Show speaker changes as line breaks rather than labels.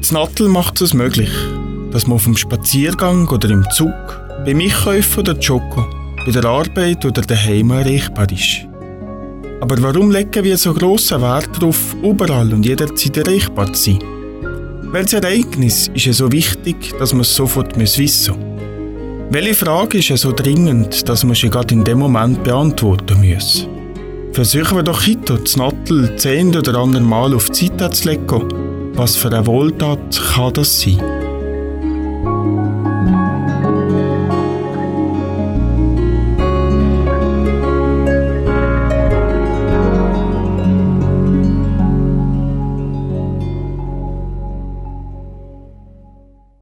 Das Nattel macht es möglich, dass man auf dem Spaziergang oder im Zug, beim Einkaufen oder Joggen, bei der Arbeit oder daheim erreichbar ist. Aber warum legen wir so grossen Wert darauf, überall und jederzeit erreichbar zu sein? Welches Ereignis ist es so wichtig, dass man es sofort wissen muss? Welche Frage ist es so dringend, dass man sie gerade in dem Moment beantworten muss? Versuchen wir doch heute, das Nattel 10 oder andere Mal auf die Seite zu legen. Was für eine Wohltat kann das sein?